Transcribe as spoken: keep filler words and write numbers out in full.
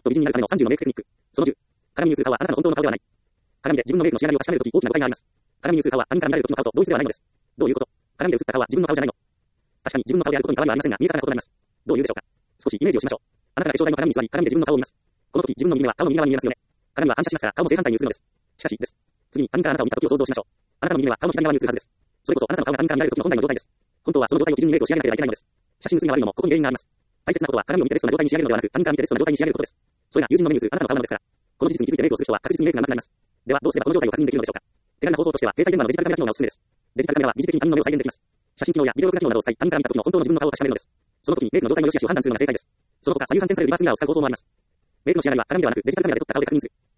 と美人になるためのさんじゅうのメイクテクニック。そのじゅう。鏡に映る顔はあなたの本当の顔ではない。鏡で自分のメイクの仕上げを確かめるとき大きな誤解があります。鏡に映る顔は他人から見られるときの顔と同一ではないのです。どういうこと？鏡で映った顔は自分の顔じゃないの？確かに自分の顔であることに変わりはありませんが、見え方が異なります。どういうでしょうか？少しイメージをしましょう。あなたが化粧台の鏡に座り、鏡で自分の顔を見ます。この時自分の右目は顔の右側に見えますよね。鏡は反射しますから顔も正反対に映るのです。しかし、です。次に他人からあなたを見た時を想像しましょう。あなたの右目は顔の左側に映るはずです。それこそあなたの顔が他人から見られる時の本来の状態です。本当はその状態を基準にメイクを仕上げなければいけないのです。写真写りが悪いのもここに原因があります。大切なことは鏡を見てベストな状態に仕上げるのではなく、他人から見てベストな状態に仕上げることです。それが友人の目に映るあなたの顔なのですから。この事実に気づいてメイクをする人は確実にメイクが上手くなります。では、どうすればこの状態を確認できるのでしょうか。手軽な方法としては、携帯電話のデジタルカメラ機能がおすすめです。デジタルカメラは疑似的に他人の目を再現できます。写真機能やビデオ録画機能などを使い、他人から見た時の本当の自分の顔を確かめるのです。その時にメイクの状態の良し悪しを判断するのが正解です。その他、左右反転されるリバースミラーを使う方法もあります。メイクの仕上がりは鏡ではなくデジタルカメラで撮った顔で確認する。